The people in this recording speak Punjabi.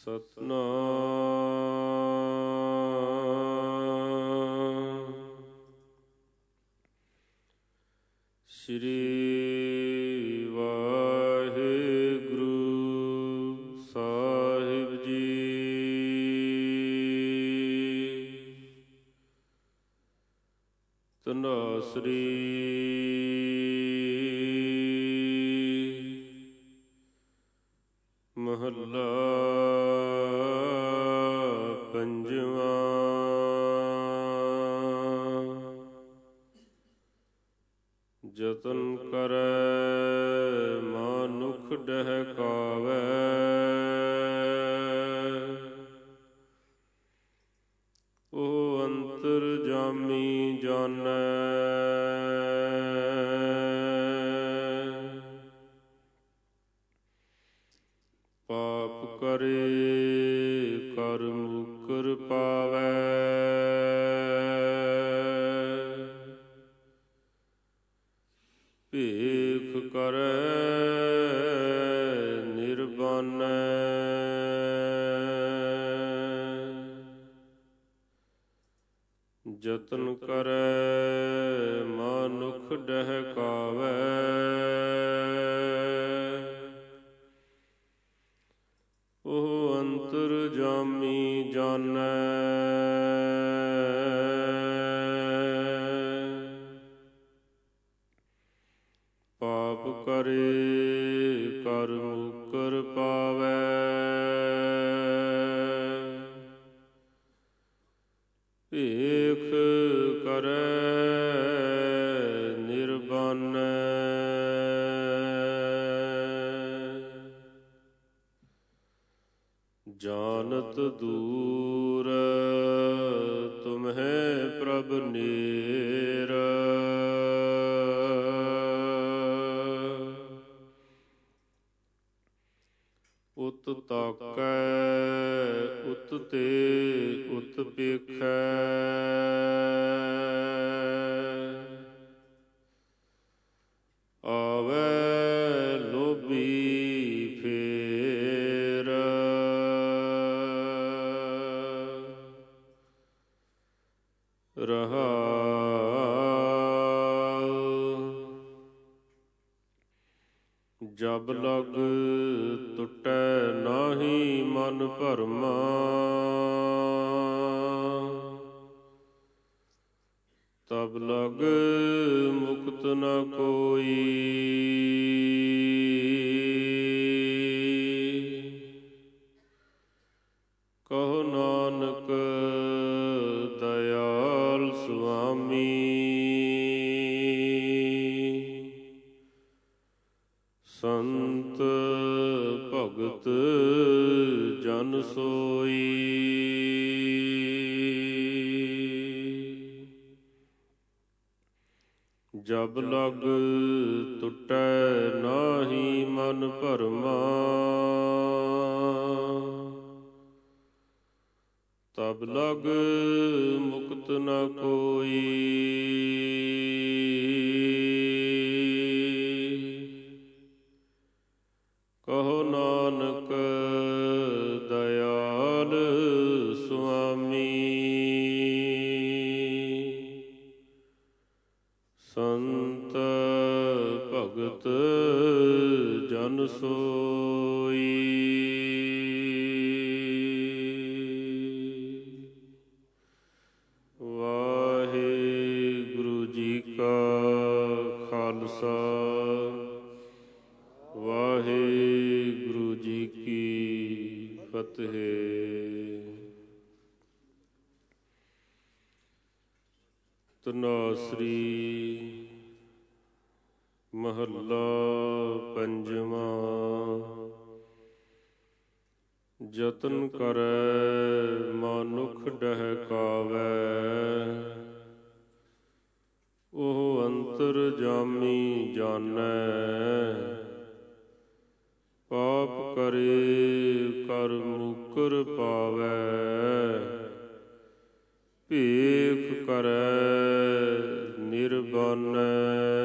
ਸਤਨਾਮ ਸ੍ਰੀ ਵਾਹਿਗੁਰੂ ਸਾਹਿਬ ਜੀ। ਧਨਾਸਰੀ ਮਹੱਲਾ ਪੰਜਵਾਂ। ਜਤਨ ਕਰੈ ਮਨੁਖ ਡਹਿਕਾਵੈ, ਉਹ ਅੰਤਰਜਾਮੀ ਜਾਣੈ। ਪਾਪ ਕਰੇ ਕਰ ਮੁਕਰ ਪਾਵੈ, ਭੇਖ ਕਰੈ ਨਿਰਬਾਨੈ। ਜਤਨ ਕਰੈ ਮਨੁਖ ਡਹਿਕਾਵੈ, ਉਹ ਅੰਤਰਜਾਮੀ ਜਾਣੈ। ਪਾਪ ਕਰੇ ਕਰ ਮੁਕਰ ਪਾਵੈ, ਭੇਖ ਕਰੈ ਨਿਰਬਾਨੈ। ਜਾਨਤ ਦੂਰ ਤੁਮਹਿ ਪ੍ਰਭ ਨੇਰ, ਉਤ ਤਾਕੈ ਉਤ ਤੇ ਉਤ ਪੇਖੈ। ਆਵੈ ਲੋਭੀ ਫੇਰ, ਰਹਾਉ। ਜਬ ਲਗ ਟੁਟੈ ਨਾਹੀ ਮਨ ਭਰਮਾ, ਤਬ ਲਗ ਮੁਕਤ ਨ ਕੋਈ। ਕਹੋ ਨਾਨਕ ਦਇਆਲ ਸੁਆਮੀ, ਸੰਤ ਭਗਤ ਜਨ ਸੋਈ। ਜਬ ਲਗ ਟੁਟੈ ਨਾਹੀ ਮਨ ਭਰਮਾ, ਤਬ ਲਗ ਮੁਕਤ ਨ ਕੋਈ। ਕਹੋ ਨਾਨਕ ਦਇਆਲ ਸੁਆਮੀ, ਸੰਤ ਭਗਤ ਜਨ ਸੋਈ। ਵਾਹਿਗੁਰੂ ਜੀ ਕਾ ਖਾਲਸਾ, ਵਾਹਿਗੁਰੂ ਜੀ ਕੀ ਫਤਿਹ। ਧਨਾਸਰੀ ਮਹੱਲਾ ਪੰਜਵਾਂ। ਜਤਨ ਕਰੈ ਮਨੁਖ ਡਹਿਕਾਵੈ, ਉਹ ਅੰਤਰਜਾਮੀ ਜਾਣੈ। ਪਾਪ ਕਰੇ ਕਰ ਮੁਕਰ ਪਾਵੈ, ਭੇਖ ਕਰੈ ਨਿਰਬਾਨੈ।